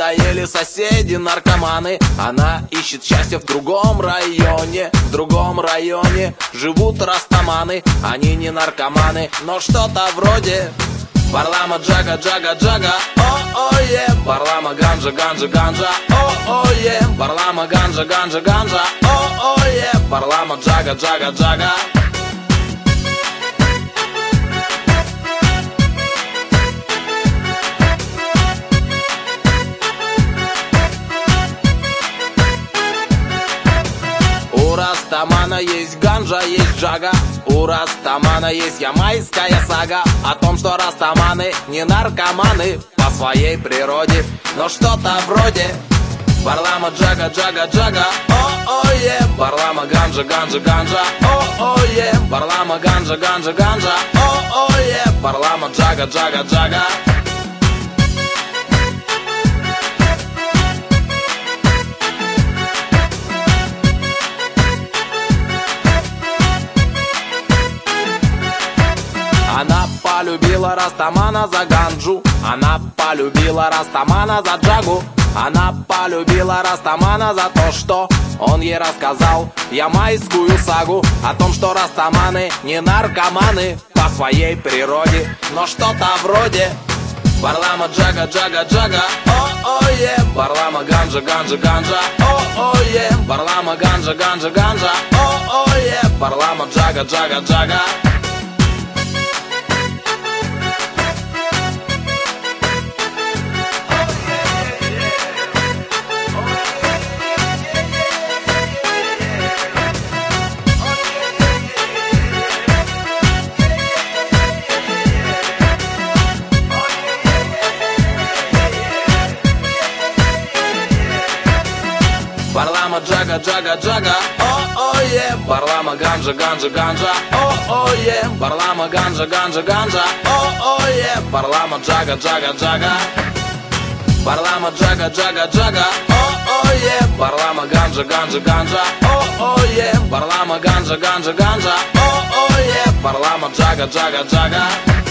надоели соседи наркоманы. Она ищет счастье в другом районе. В другом районе живут растаманы. Они не наркоманы, но что-то вроде Барлама джага джага джага, о-о-е. Барлама ганджа ганджа ганджа, о-о-е. Барлама ганджа ганджа ганджа, о-о-е. Барлама джага джага джага. У растамана есть ганджа, есть джага. У растамана есть ямайская сага о том, что растаманы не наркоманы по своей природе, но что-то вроде Барлама джага джага джага, о-о-е. Барлама ганджа ганджа ганджа, о-о-е. Барлама ганджа ганджа ганджа, о-о-е. Барлама джага джага джага. Она полюбила растамана за ганджу. Она полюбила растамана за джагу. Она полюбила растамана за то, что он ей рассказал ямайскую сагу о том, что растаманы не наркоманы по своей природе, но что-то вроде Барлама джага джага джага, о-о-е. Барлама ганджа ганджа ганджа, о-о-е. Барлама ганджа ганджа ганджа, о-о-е. Барлама джага джага джага. Барлама джага джага джага, о-о-е. Барлама ганджа ганджа ганджа, о-о-е. Барлама ганджа ганджа ганджа, о-о-е. Барлама джага джага джага. Барлама джага джага джага, о-о-е. Барлама ганджа ганджа ганджа, о-о-е. Барлама ганджа ганджа ганджа, о-о-е. Барлама джага джага джага.